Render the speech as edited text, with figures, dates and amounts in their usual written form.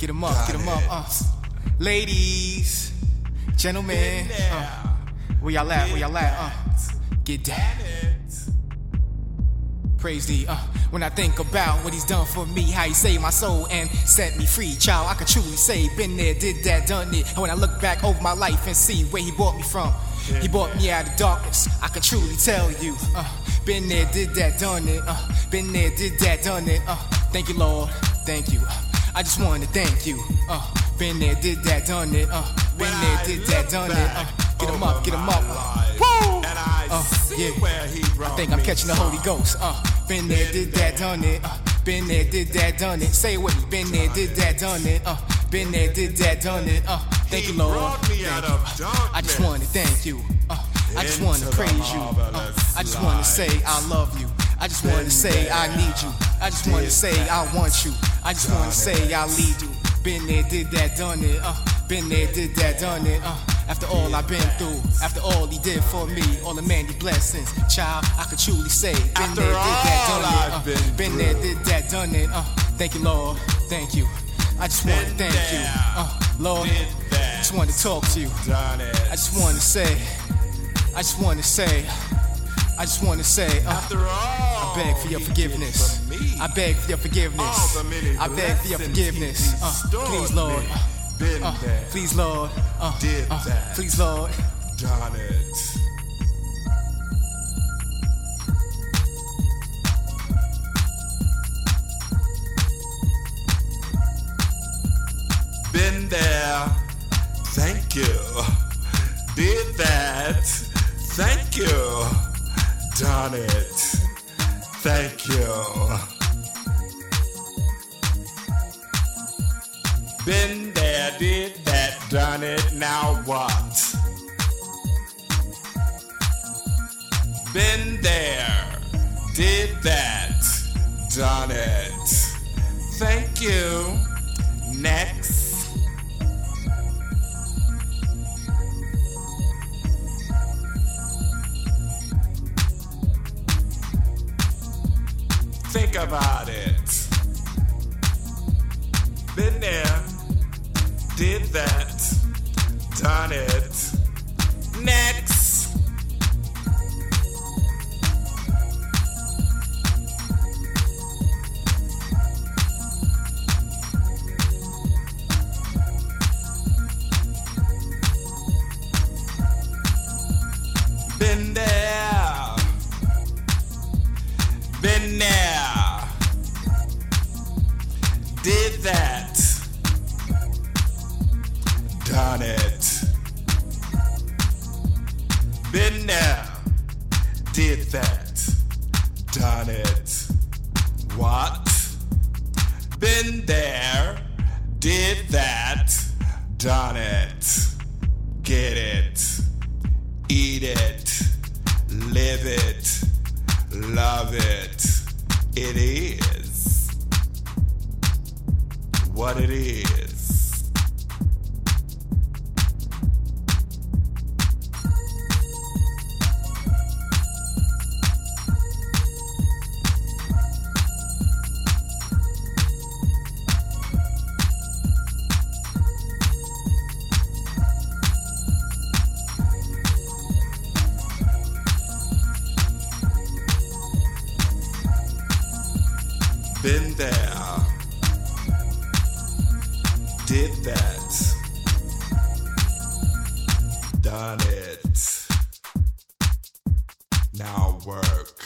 Get 'em up, get 'em up. Ladies, gentlemen, where y'all at, where y'all at? Get down. Praise thee, when I think about what he's done for me, how he saved my soul and set me free, child, I can truly say, been there, did that, done it. And when I look back over my life and see where he brought me from, he brought me out of darkness, I can truly tell you, been there, did that, done it, been there, did that, done it, thank you, Lord, thank you, I just wanna thank you, been there, did that, done it, been there, did that, done it, get 'em up, get 'em up, woo! Yeah, I think I'm catching the Holy Ghost, been there, did that, done it, been there, did that, done it, say it with me, been there, did that, done it, been there, did that, done it, thank you, Lord, thank you, I just wanna thank you, I just wanna praise you, I just wanna say I love you, I just wanna say I need you, I just wanna say I want you, I just wanna say I lead you, been there, did that, done it, been there, did that, done it, after all I've been through, after all he did for me, all the many blessings, child, I could truly say, been there, did that, done it, been there, did that, done it, thank you, Lord, thank you, I just wanna thank you, Lord, I just wanna talk to you, I just wanna say, I just wanna say, I just wanna say, I beg for your forgiveness, I beg for your forgiveness, I beg for your forgiveness, please, Lord, please, Lord, please, Lord, done it. Been there, thank you. Did that, thank you. Done it, thank you. Been there, did that, done it, now what? Been there, did that, done it. Thank you. Next. Think about it. Been there, did that, done it. Next. Been there, been there, did that, done it. Been there, did that, done it. What? Been there, did that, done it. Get it, eat it, live it, love it. It is what it is. Been there, did that, done it. Now work.